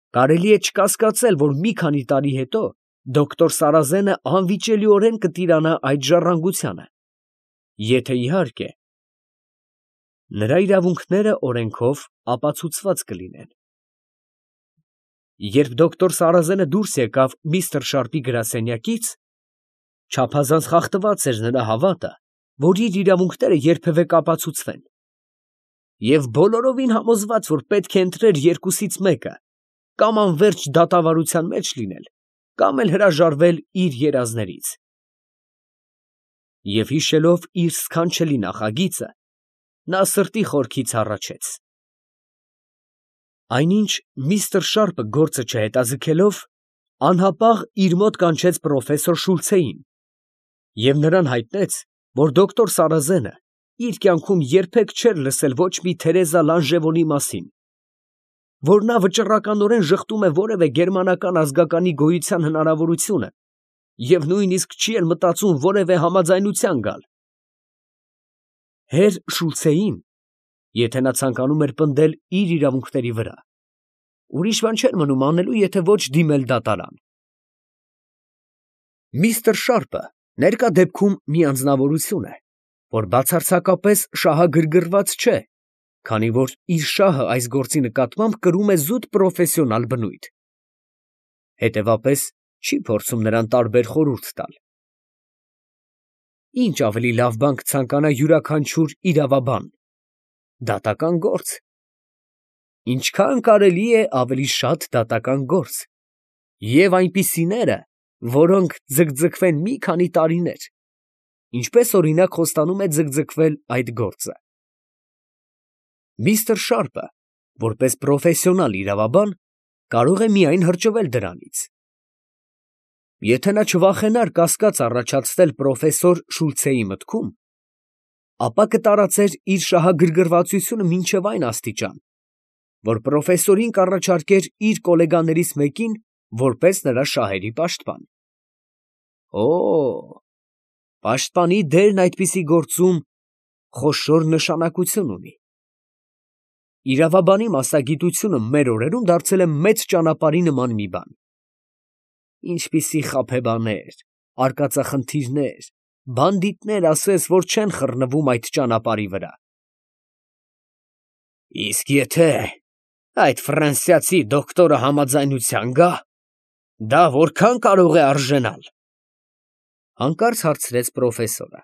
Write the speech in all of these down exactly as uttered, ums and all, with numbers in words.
Կարելի է չկասկածել, որ մի քանի տարի հետո դոկտոր Սարազենը անվիճելիորեն կտիրանա այդ ժառանգությանը, եթե իհարկե նրա իրավունքները օրենքով ապացուցված կլինեն։ Երբ դոկտոր Սարազենը դուրս եկավ միստր Շարպի գրասենյակից, չափազանց խախտված էր նրա հավատը, որ իր իրավունքները երբևէ կապացուցվեն, և բոլորովին համոզված, որ պետք է ընտրեր երկուսից մեկը, կամ անվերջ դատավարության մեջ լինել, կամ էլ հրաժարվել իր երազներից։ Եվ հիշելով իր սքանչելի նախագիծը, նա սրտի խորքից հառաչեց։ Այնինչ միստր Շարպը գործը չհետաձգելով, անհապաղ իր մոտ կանչեց պրոֆեսոր Շուլցեին և նրան հայտնեց, որ դոկտոր Սարազենը իր կյանքում երբեք չէր լսել ոչ մի Թերեզա Լանժևոնի մասին, որ նա վճռականորեն ժխտում է որևէ գերմանական ազգականի գոյության հնարավորությունը և նույնիսկ չի էլ մտածում որևէ համաձայնության գալ։ Հեր Շուլցեին, եթե նա ցանկանում էր պնդել իր իրավունքների վրա, ուրիշ բան չէր մնում անելու, եթե ոչ դիմել դատարան։ Միստր Շարպը ներկա դեպքում մի անձնավորություն է, որ բացարձակապես շահագրգռված չէ, քանի որ իր շահը այս գործի նկատմամբ կրում է զուտ պրոֆեսիոնալ բնույթ, հետևապես չի փորձում նրան տարբեր խորհուրդ տալ։ Ինչ ավելի լավ բան կցանկանա յուրաքանչյուր իրավաբան, դատական գործ, ինչքան կարելի է ավելի շատ դատական գործ, և այնպիսիները, որոնք ձգձգվեն մի քանի տարիներ, ինչպես օրինակ խոստանում է ձգձգվել այդ գործը։ Միստր Շարպը, որպես պրոֆեսիոնալ իրավաբան, կարող է միայն հրճվել դրանից։ Եթե նա չվախենար կասկած առաջացնել պրոֆեսոր Շուլցեի մտքում, ապա կտարածեր իր շահագրգռվածությունը մինչև այն աստիճան, որ պրոֆեսորին կառաջարկեր իր կոլեգաներից մեկին որպես նրա շահերի պաշտպան։ Օ, պաշտպանի դերն այդպիսի գործում խոշոր նշանակություն ունի։ Իրավաբանի մասնագիտությունը մեր օրերում դարձել է մեծ ճանապարհի նման մի բան։ Ինչպիսի խաբեբաներ, արկածախնդիրներ, բանդիտներ ասես, որ չեն խռնվում այդ ճանապարհի վրա։ Իսկ եթե այդ ֆրանսիացի դոկտորը համաձայնության գա, դա որքան կարող է արժենալ, հանկարծ հարցրեց պրոֆեսորը։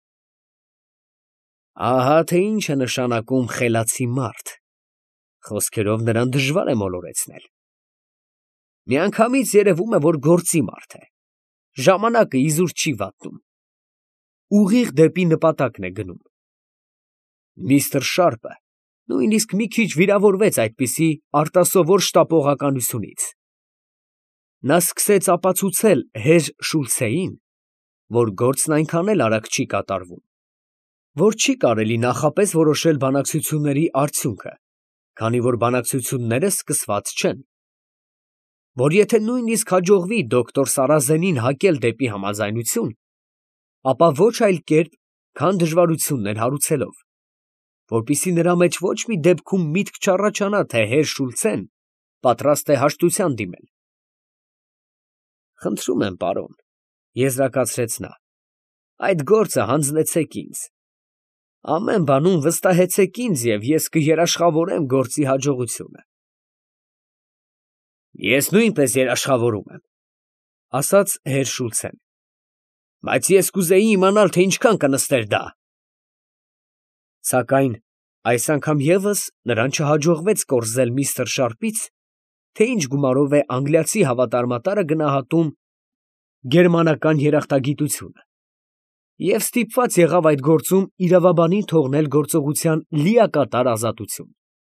Ահա թե ինչ է նշանակում խելացի մարդ, խոսքերով նրան դժվար է մոլորեցնել։ Միանգամից երևում է, որ գործի մարդ է, ժամանակը իզուր չի վատնում, ուղիղ դեպի նպատակն է գնում։ Միստր Շարպը նույնիսկ մի քիչ վիրավորվեց այդպիսի արտասովոր շտապողականությունից։ Նա սկսեց ապացուցել հեր Շուլցեին, որ գործն այնքան էլ արագ չի կատարվում, որ չի կարելի նախապես որոշել բանակցությունների արդյունքը, քանի որ բանակցությունները սկսված չեն, որ եթե նույնիսկ հաջողվի դոկտոր Սարազենին հակել դեպի համաձայնություն, ապա ոչ այլ կերպ, քան դժվարություններ հարուցելով, որպեսզի նրա մեջ ոչ մի դեպքում միտք չառաջանա, թե հեր Շուլցեն պատրաստ է հաշտության դիմել։ Խնդրում եմ, պարոն, եզրակացրեց նա, այդ գործը հանձնեցեք ինձ։ Ամեն բանում վստահեցեք ինձ, և ես կերաշխավորեմ գործի հաջողությունը։ Ես նույնպես երաշխավորում եմ, ասաց հեր Շուլցեն, բայց ես կուզեի իմանալ, թե ինչքան կնստեր դա։ Սակայն այս անգամ ևս նրան չհաջողվեց կորզել միստր Շարպից, թե ինչ գումարով է անգլիացի հավատարմատարը գնահատում գերմանական երախտագիտությունը, և ստիպված եղավ այդ գործում իրավաբանին թողնել գործողության լիակատար ազատություն։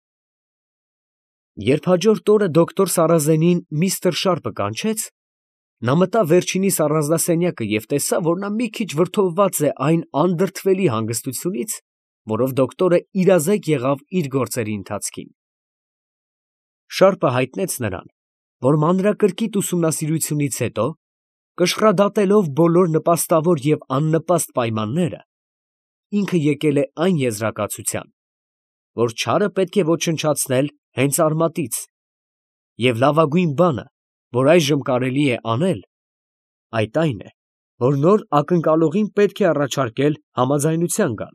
Երբ հաջորդ օրը դոկտոր Սարազենին միստր Շարպը կանչեց, նա մտավ վերջինիս առանձնասենյակը և տեսավ, որ նա մի քիչ վրդովված է այն անդրդվելի հանգստությունից, որով դոկտորը իրազեկ եղավ իր գործերի ընթացքին։ Շարպը հայտնեց նրան, որ մանրակրկիտ ուսումնասիրությունից հետո, կշռադատելով բոլոր նպաստավոր և աննպաստ պայմանները, ինքը եկել է այն եզրակացության, որ չարը պետք է ոչնչացնել հենց արմատից Եվ լավագույն բանը, որ այժմ կարելի է անել, այդ այն է, որ նոր ակնկալողին պետք է առաջարկել համաձայնության գալ։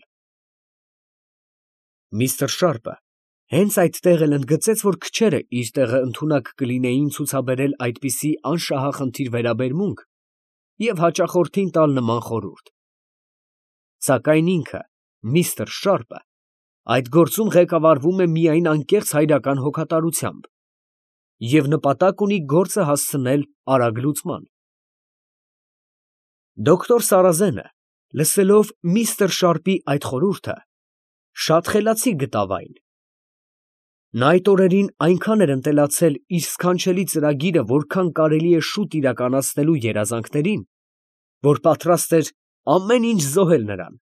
Միստր Շարպը հենց այդտեղ էլ ընդգծեց, որ քչերը իր տեղը ընդունակ կլինեին ցուցաբերել այդպիսի անշահախնդիր վերաբերմունք և հաճախորդին տալ նման խորհուրդ։ Սակայն ինքը, միստր Շարպը, այդ գործում ղեկավարվում է միայն անկեղծ հայրական հոգատարությամբ և նպատակ ունի գործը հասցնել արագ լուծման։ Դոկտոր Սարազենը, լսելով միստր Շարպի այդ խորհուրդը, շատ խելացի գտավ այն։ Նա այդ օրերին այնքան էր ընտելացել իր սքանչելի ծրագիրը որքան կարելի է շուտ իրականացնելու երազանքներին, որ պատրաստ էր ամեն ինչ զոհել նրան։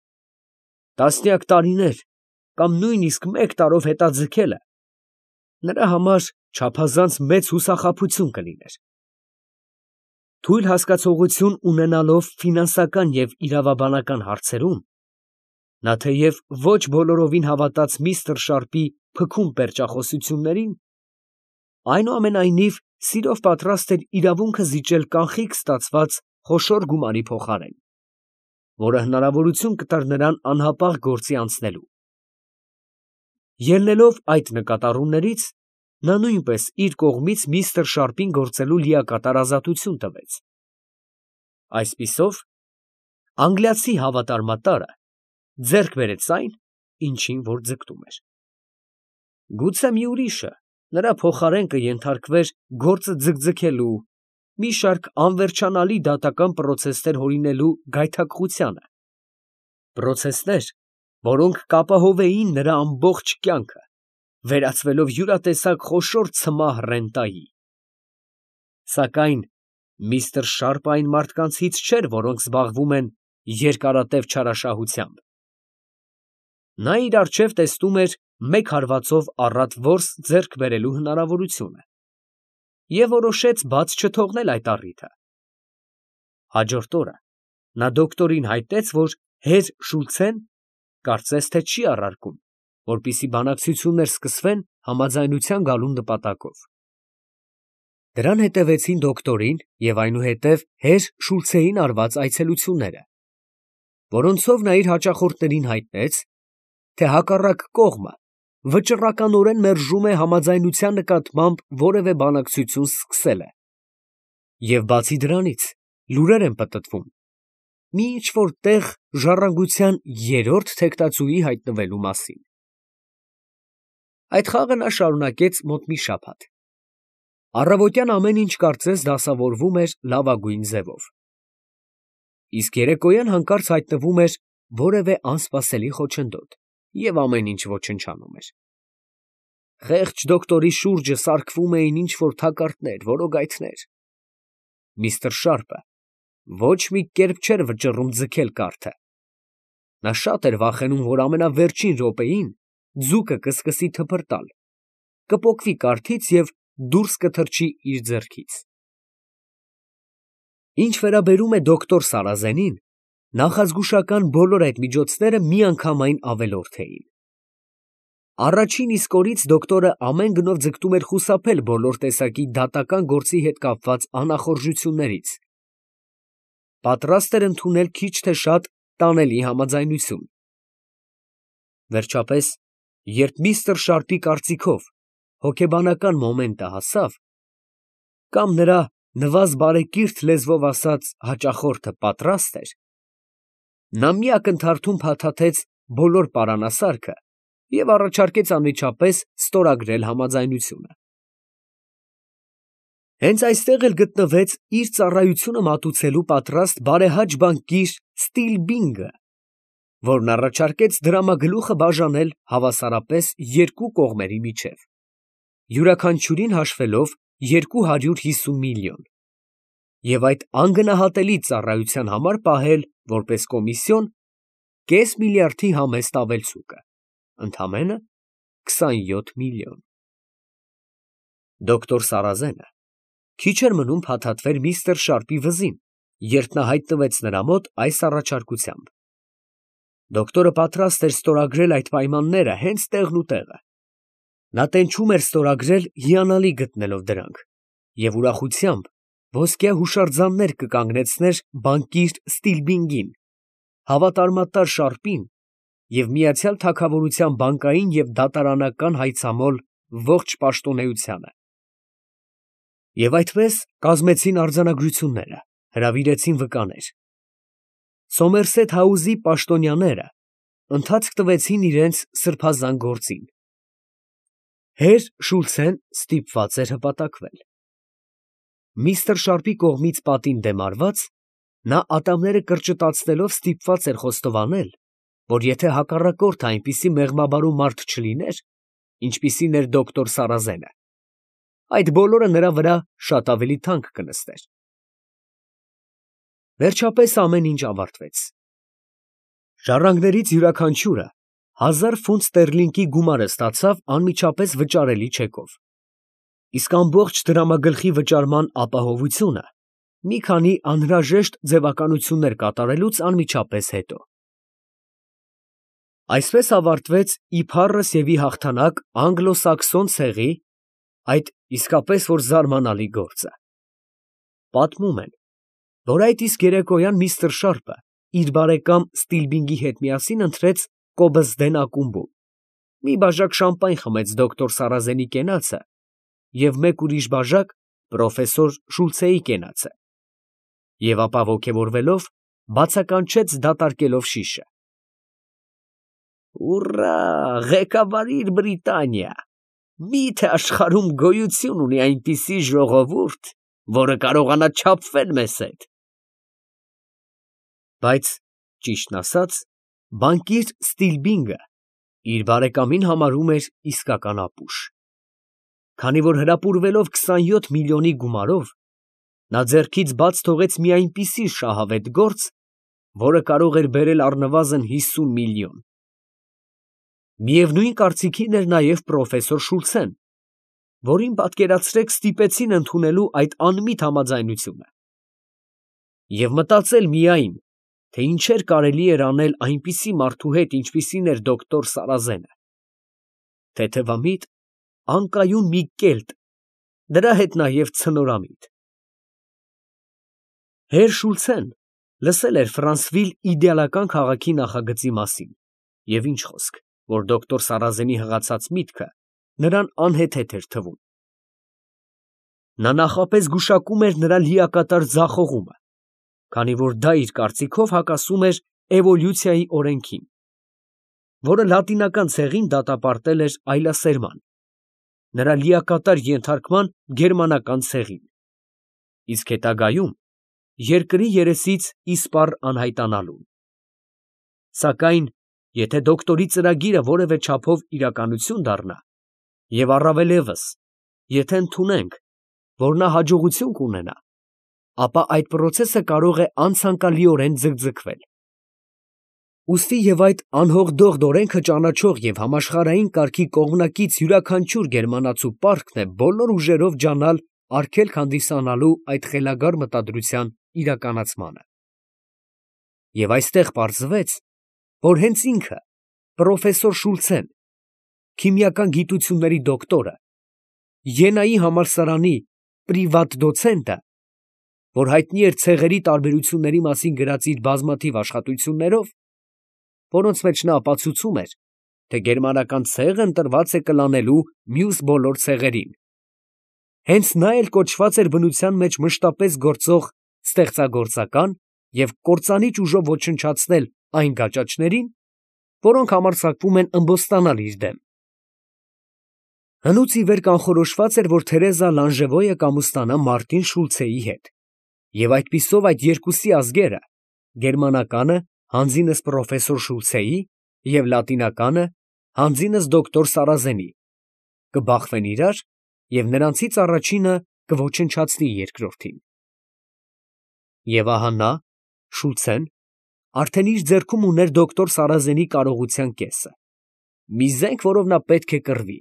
Տասնյակ տարիներ կամ նույնիսկ մեկ տարով հետաձգելը նրա համար չափազանց մեծ հուսախաբություն կլիներ։ Թույլ հասկացողություն ունենալով ֆինանսական և իրավաբանական հարցերում, նա թեև ոչ բոլորովին հավատաց միստր Շարպի փքում պերճախոսություններին, այնուամենայնիվ սիրով պատրաստ էր իրավունքը զիջել կանխիկ ստացված խոշոր գումարի փոխարեն, որը հնարավորություն կտար նրան անհապաղ գործի անցնելու։ Ելնելով այդ նկատառումներից, նա նույնպես իր կողմից միստր Շարպին գործելու լիակատար ազատություն տվեց։ Այսպիսով, անգլիացի հավատարմատարը ձեռք բերեց այն, ինչին որ ձգտում էր։ Գուցե մի ուրիշը նրա փոխարեն կենթարկվեր գործը ձգձգելու, մի շարք անվերջանալի դատական պրոցեսներ հորինելու գայթակղությանը, պրոցեսներ, որոնք կապահովեին նրա ամբողջ կյանքը, վերածվելով յուրատեսակ խոշոր ցմահ ռենտայի։ Սակայն միստր Շարպը այն մարդկանցից չէր, որոնք զբաղվում են երկարատև չարաշահությամբ։ Նա իր առջև տեսնում էր մեկ հարվածով առատ որս ձեռք բերելու հնարավորությունը և որոշեց բաց չթողնել այդ առիթը։ Հաջորդ օրը նա դոկտորին հայտնեց, որ հեր Շուլցեն կարծես թե չի առարկում, որպեսզի բանակցություններ սկսվեն համաձայնության գալու նպատակով։ Դրան հետևեցին դոկտորին և այնուհետև հեր Շուլցեին արված այցելությունները, որոնցով նա իր հաճախորդներին հայտնեց, թե հակառակ կողմը վճռականորեն մերժում է համաձայնության նկատմամբ որևէ բանակցություն սկսելը, և բացի դրանից լուրեր են պտտվում մի ինչ֊որ տեղ ժառանգության երրորդ թեկնածուի հայտնվելու մասին։ Այդ խաղը նա շարունակեց մոտ մի շաբաթ։ Առավոտյան ամեն ինչ կարծես դասավորվում էր լավագույն ձևով, իսկ երեկոյան հանկարծ հայտնվում էր որևէ անսպասելի խոչընդոտ, և ամեն ինչ ոչնչանում էր։ Խեղճ դոկտորի շուրջը սարքվում էին ինչ֊որ թակարդներ, որոգայթներ։ Միստր Շարպը ոչ մի կերպ չէր վճռում ձգել կարթը։ Նա շատ էր վախենում, որ ամենավերջին րոպեին ձուկը կսկսի թփրտալ, կպոկվի կարթից և դուրս կթռչի իր ձեռքից։ Ինչ վերաբերում է դոկտոր Սարազենին, նախազգուշական բոլոր այդ միջոցները միանգամայն ավելորդ էին։ Առաջին իսկ օրից դոկտորը ամեն գնով ձգտում էր խուսափել բոլոր տեսակի դատական գործի հետ կապված անախորժություններից, պատրաստ էր ընդունել քիչ թե շատ տանելի համաձայնություն։ Վերջապես, երբ միստր Շարպի կարծիքով հոգեբանական մոմենտը հասավ, կամ նրա նվազ բարեկիրթ լեզվով ասած հաճախորդը պատրաստ էր, նա մի ակնթարթում փաթաթեց բոլոր պարանասարքը և առաջարկեց անմիջապես ստորագրել համաձայնությունը։ Հենց այստեղ էլ գտնվեց իր ծառայությունը մատուցելու պատրաստ բարեհաճ բանկիր Ստիլբինգը, որն առաջարկեց դրամագլուխը բաժանել հավասարապես երկու կողմերի միջև, յուրաքանչյուրին հաշվելով երկու հարյուր հիսուն միլիոն, և այդ անգնահատելի ծառայության համար պահել որպես կոմիսիոն կես միլիարդի համեստ ավելցուկը, ընդամենը քսանյոթ միլիոն։ Դոկտոր Սարազենը քիչ էր մնում փաթաթվեր միստր Շարպի վզին, երբ նա հայտնվեց նրա մոտ այս առաջարկությամբ։ Դոկտորը պատրաստ էր ստորագրել այդ պայմանները հենց տեղն ու տեղը, Նա տենչում էր ստորագրել հիանալի գտնելով դրանք և ուրախությամբ ոսկյա հուշարձաններ կկանգնեցներ բանկիր Ստիլբինգին, հավատարմատար Շարպին և Միացյալ Թագավորության բանկային և դատարանական հայցամոլ ողջ պաշտոնեությանը։ Եվ այդպես կազմեցին արձանագրությունները, հրավիրեցին վկաներ։ Սոմերսեթ Հաուսի պաշտոնյաները ընթացք տվեցին իրենց սրբազան գործին։ Հեր Շուլցեն ստիպված էր հպատակվել։ Միստր Շարպի կողմից պատին դեմ արված, նա ատամները կրճտացնելով ստիպված էր խոստովանել, որ եթե հակառակորդը այնպիսի մեղմաբարո մարդ չլիներ, ինչպիսին էր դոկտոր Սարազենը, այդ բոլորը նրա վրա շատ ավելի թանկ կնստեր։ Վերջապես ամեն ինչ ավարտվեց։ Ժառանգներից յուրաքանչյուրը հազար ֆունտ ստերլինգի գումարը ստացավ անմիջապես վճարելի չեկով, իսկ ամբողջ դրամագլխի վճարման ապահովությունը մի քանի անհրաժեշտ ձևականություններ կատարելուց անմիջապես հետո։ Այսպես ավարտվեց ի փառս և ի հաղթանակ անգլո֊սաքսոն ցեղի այդ իսկապես որ զարմանալի գործը։ Պատմում են, որ այդ իսկ երեկոյան միստր Շարպը իր բարեկամ Ստիլբինգի հետ միասին ընթրեց Կոբզդեն ակումբում, մի բաժակ շամպայն խմեց դոկտոր Սարազենի կենացը և մեկ ուրիշ բաժակ պրոֆեսոր Շուլցեի կենացը, և ապա ոգևորվելով բացականչեց դատարկելով շիշը. «Ուռա, ղեկավարիր Բրիտանիա, մի՞թե աշխարհում գոյություն ունի այնպիսի ժողովուրդ, որը կարողանա չափվել մեզ հետ»։ Բայց, ճիշտն ասած, բանկիր Ստիլբինգը իր բարեկամին համարում էր իսկական ապուշ, քանի որ հրապուրվելով քսանյոթ միլիոնի գումարով, նա ձեռքից բաց թողեց մի այնպիսի շահավետ գործ, որը կարող էր բերել առնվազն հիսուն միլիոն։ Միևնույն կարծիքին էր նաև պրոֆեսոր Շուլցեն, որին, պատկերացրեք, ստիպեցին ընդունելու այդ անմիտ համաձայնությունը և մտածել միայն, թե ինչեր կարելի էր անել այնպիսի մարդու հետ, ինչպիսին էր դոկտոր Սարազենը, թեթևամիտ, անկայուն մի կելտ, դրա հետ նաև ցնորամիտ։ Հեր Շուլցեն լսել էր Ֆրանսվիլ իդեալական քաղաքի նախագծի մասին և ինչ խոսք, որ դոկտոր Սարազենի հղացած միտքը նրան անհեթեթ էր թվում։ Նա նախապես գուշակում էր նրա լիակատար ձախողումը, քանի որ դա իր կարծիքով հակասում էր էվոլյուցիայի օրենքին, որը լատինական ցեղին դատապարտել էր այլասերման, նրա լիակատար ենթարկման գերմանական ցեղին, իսկ հետագայում երկրի երեսից իսպառ անհայտանալուն։ Սակայն, եթե դոկտորի ծրագիրը որևէ չափով իրականություն դառնա, և առավելևս, եթե ընդունենք, որ նա հաջողություն կունենա, ապա այդ պրոցեսը կարող է անցանկալիորեն ձգձգվել։ Ուստի և այդ անհողդողդ օրենքը ճանաչող և համաշխարհային կարգի կողմնակից յուրաքանչյուր գերմանացու պարտքն է բոլոր ուժերով ջանալ արգելք հանդիսանալու այդ խելագար մտադրության իրականացմանը։ Եվ այստեղ պարզվեց, որ հենց ինքը, պրոֆեսոր Շուլցեն, քիմիական գիտությունների դոկտորը, Յենայի համալսարանի պրիվատ դոցենտը, որ հայտնի էր ցեղերի տարբերությունների մասին գրած իր բազմաթիվ աշխատություններով, որոնց մեջ նա ապացուցում էր, թե գերմանական ցեղը ընտրված է կլանելու մյուս բոլոր ցեղերին, հենց նա էլ կոչված էր բնության մեջ մշտապես գործող ստեղծագործական և կործանիչ ուժով ոչնչացնել այն գաճաճներին, որոնք համարձակվում են ըմբոստանալ իր դեմ։ Հնուց ի վեր կանխորոշված էր, որ Թերեզա Լանժևոյը կամուսնանա Մարտին Շուլցեի հետ, և այդպիսով այդ երկուսի ազգերը, գերմանականը հանձինս պրոֆեսոր Շուլցեի և լատինականը հանձինս դոկտոր Սարազենի, կբախվեն իրար և նրանցից առաջինը կոչնչացնի երկրորդին։ Եվ ահա նա, Շուլցեն, արդեն իր ձեռքում ուներ դոկտոր Սարազենի կարողության կեսը, մի զենք, որով նա պետք է կռվի։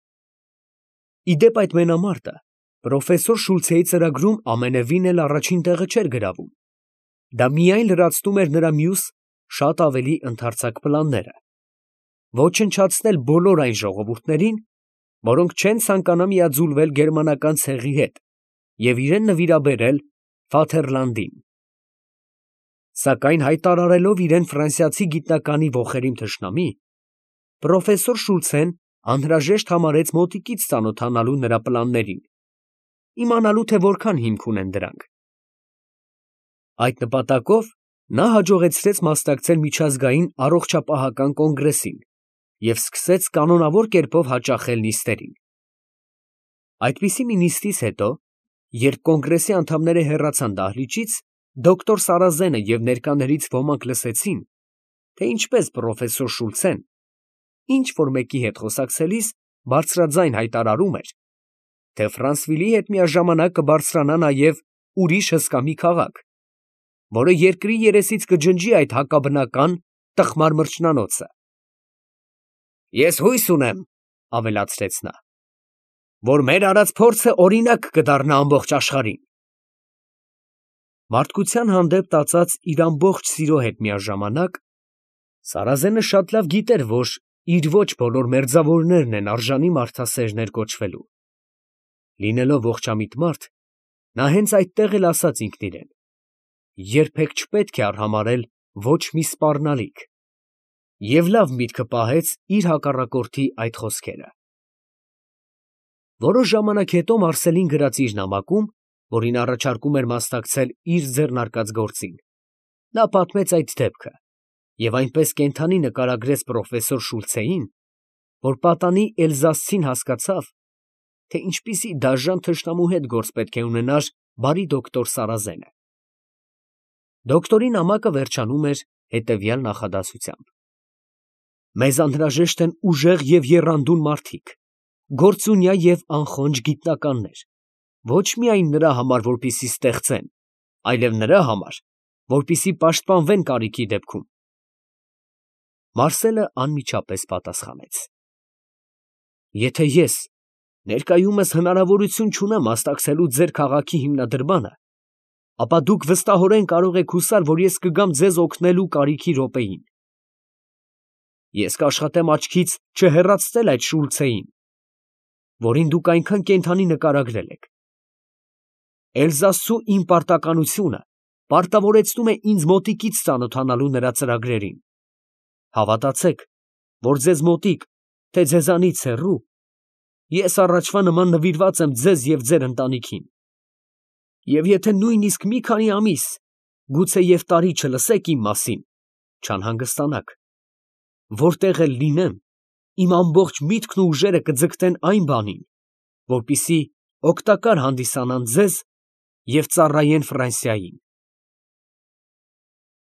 Ի դեպ այդ մենամարտը պրոֆեսոր Շուլցեի ծրագրում ամենևին էլ առաջին տեղը չէր գրավում, դա միայն լրացնում էր նրա մյուս շատ ավելի ընդարձակ պլանները՝ ոչնչացնել բոլոր այն ժողովուրդներին, որոնք չեն ցանկանա միաձուլվել գերմանական ցեղի հետ և իրեն նվիրաբերել Ֆաթերլանդին։ Սակայն հայտարարելով իրեն ֆրանսիացի գիտնականի ոխերիմ թշնամի, պրոֆեսոր Շուլցեն անհրաժեշտ համարեց մոտիկից ծանոթանալու նրա պլաններին, իմանալու թե որքան հիմք ունեն դրանք։ Այդ նպատակով նա հաջողեցրեց մասնակցել միջազգային առողջապահական կոնգրեսին և սկսեց կանոնավոր կերպով հաճախել նիստերին։ Այդպիսի մի նիստից հետո, երբ կոնգրեսի անդամները հեռացան դահլիճից, դոկտոր Սարազենը և ներկաներից ոմանք լսեցին, թե ինչպես պրոֆեսոր Շուլցեն ինչ-որ մեկի հետ խոսակցելիս բարձրաձայն հայտարարում էր, թե Ֆրանսվիլի հետ միաժամանակ կբարձրանա նաև ուրիշ հսկա մի քաղաք, որը երկրի երեսից կջնջի այդ հակաբնական տխմար մրջնանոցը։ «Ես հույս ունեմ, ֊ ավելացրեց նա, ֊ որ մեր արած փորձը օրինակ կդառնա ամբողջ աշխարհին»։ Մարդկության հանդեպ տածած իր ամբողջ սիրո հետ միաժամանակ Սարազենը շատ լավ գիտեր, որ իր ոչ բոլոր մերձավորներն են արժանի մարդասերներ կոչվելու։ Լինելով ողջամիտ մարդ, նա հենց այդտեղ էլ ասաց ինքն իրեն. երբեք չպետք է արհամարհել ոչ մի սպառնալիք, և լավ միտքը պահեց իր հակառակորդի այդ խոսքերը։ Որոշ ժամանակ հետո Մարսելին գրած իր նամակում, որին առաջարկում էր մասնակցել իր ձեռնարկած գործին, նա պատմեց այդ դեպքը և այնպես կենդանի նկարագրեց պրոֆեսոր Շուլցեին, որ պատանի Էլզասցին հասկացավ, թե ինչպիսի դաժան թշնամու հետ գործ պետք է ունենար բարի դոկտոր Սարազենը։ Դոկտորի նամակը վերջանում էր հետևյալ նախադասությամբ. «Մեզ անհրաժեշտ են ուժեղ և եռանդուն մարդիկ, գործունյա և անխոնջ գիտնականներ, ոչ միայն նրա համար, որպեսզի ստեղծեն, այլև նրա համար, որպեսզի պաշտպանվեն կարիքի դեպքում»։ Մարսելը անմիջապես պատասխանեց. «Եթե ես ներկայումս հնարավորություն չունեմ մասնակցելու ձեր քաղաքի հիմնադրմանը, ապա դուք վստահորեն կարող եք հուսալ, որ ես կգամ ձեզ օգնելու կարիքի րոպեին։ Ես կաշխատեմ աչքից չհեռացնել այդ Շուլցեին, որին դուք այնքան կենդանի նկարագրել եք։ Էլզասու իմ պարտականությունը պարտավորեցնում է ինձ մոտիկից ծանոթանալու նրա ծրագրերին։ Հավատացեք, որ ձեզ մոտիկ, թե ձեզանից հեռու, ես առաջվա նման նվիրված եմ ձեզ և ձեր ընտանիքին։ Եվ եթե նույնիսկ մի քանի ամիս, գուցեև տարի չլսեք իմ մասին, չանհանգստանաք. որտեղ էլ լինեմ, իմ ամբողջ միտքն ու ուժերը կձգտեն այն բանին, որպեսզի օգտակար հանդիսանան ձեզ և ծառայեն Ֆրանսիային»։